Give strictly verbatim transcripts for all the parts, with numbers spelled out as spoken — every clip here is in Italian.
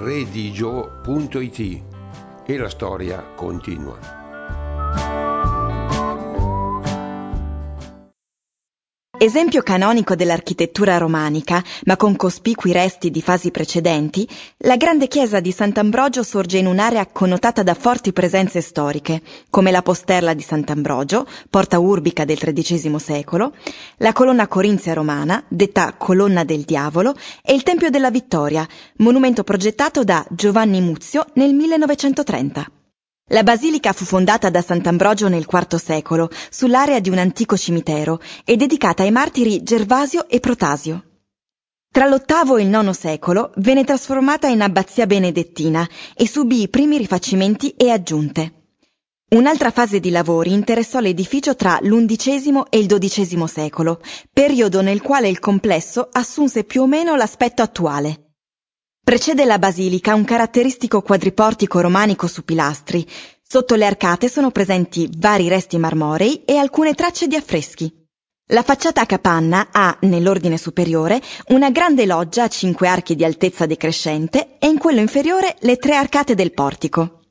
redigio punto it e la storia continua. Esempio canonico dell'architettura romanica, ma con cospicui resti di fasi precedenti, la grande chiesa di Sant'Ambrogio sorge in un'area connotata da forti presenze storiche, come la Posterla di Sant'Ambrogio, porta urbica del tredicesimo secolo, la colonna corinzia romana, detta Colonna del Diavolo, e il Tempio della Vittoria, monumento progettato da Giovanni Muzio nel millenovecentotrenta. La basilica fu fondata da Sant'Ambrogio nel quarto secolo, sull'area di un antico cimitero, e dedicata ai martiri Gervasio e Protasio. Tra l'ottavo e il nono secolo venne trasformata in abbazia benedettina e subì i primi rifacimenti e aggiunte. Un'altra fase di lavori interessò l'edificio tra l'undicesimo e il dodicesimo secolo, periodo nel quale il complesso assunse più o meno l'aspetto attuale. Precede la basilica un caratteristico quadriportico romanico su pilastri. Sotto le arcate sono presenti vari resti marmorei e alcune tracce di affreschi. La facciata a capanna ha, nell'ordine superiore, una grande loggia a cinque archi di altezza decrescente e in quello inferiore le tre arcate del portico.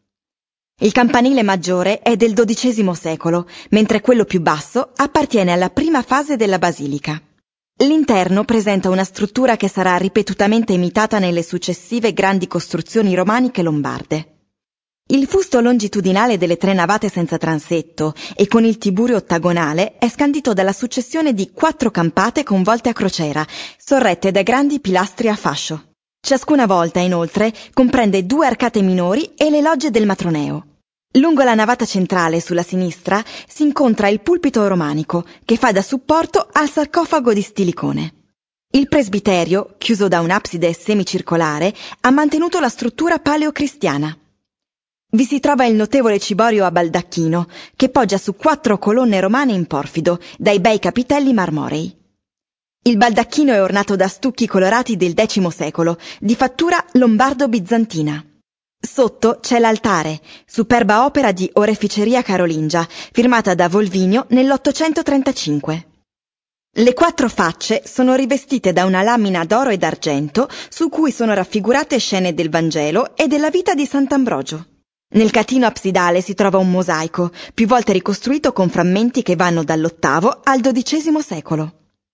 Il campanile maggiore è del dodicesimo secolo, mentre quello più basso appartiene alla prima fase della basilica. L'interno presenta una struttura che sarà ripetutamente imitata nelle successive grandi costruzioni romaniche lombarde. Il fusto longitudinale delle tre navate senza transetto e con il tiburio ottagonale è scandito dalla successione di quattro campate con volte a crociera, sorrette da grandi pilastri a fascio. Ciascuna volta, inoltre, comprende due arcate minori e le logge del matroneo. Lungo la navata centrale, sulla sinistra, si incontra il pulpito romanico, che fa da supporto al sarcofago di stilicone. Il presbiterio, chiuso da un'abside semicircolare, ha mantenuto la struttura paleocristiana. Vi si trova il notevole ciborio a baldacchino, che poggia su quattro colonne romane in porfido, dai bei capitelli marmorei. Il baldacchino è ornato da stucchi colorati del decimo secolo, di fattura lombardo-bizantina. Sotto c'è l'altare, superba opera di oreficeria carolingia, firmata da Volvinio nell'ottocentotrentacinque. Le quattro facce sono rivestite da una lamina d'oro e d'argento su cui sono raffigurate scene del Vangelo e della vita di Sant'Ambrogio. Nel catino absidale si trova un mosaico, più volte ricostruito con frammenti che vanno dall'ottavo al dodicesimo secolo.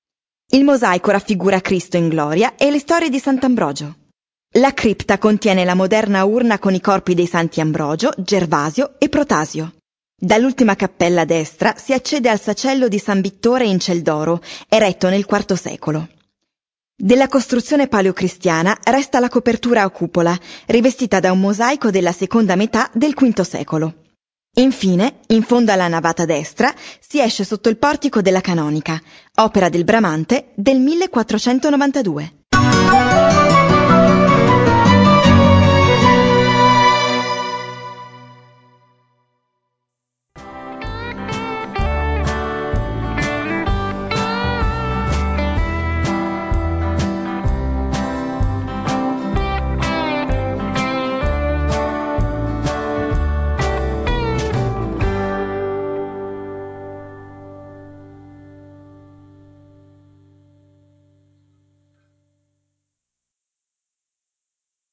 Il mosaico raffigura Cristo in gloria e le storie di Sant'Ambrogio. La cripta contiene la moderna urna con i corpi dei santi Ambrogio, Gervasio e Protasio. Dall'ultima cappella a destra si accede al sacello di San Vittore in Celdoro, eretto nel quarto secolo. Della costruzione paleocristiana resta la copertura a cupola, rivestita da un mosaico della seconda metà del quinto secolo. Infine, in fondo alla navata destra, si esce sotto il portico della Canonica, opera del Bramante del millequattrocentonovantadue.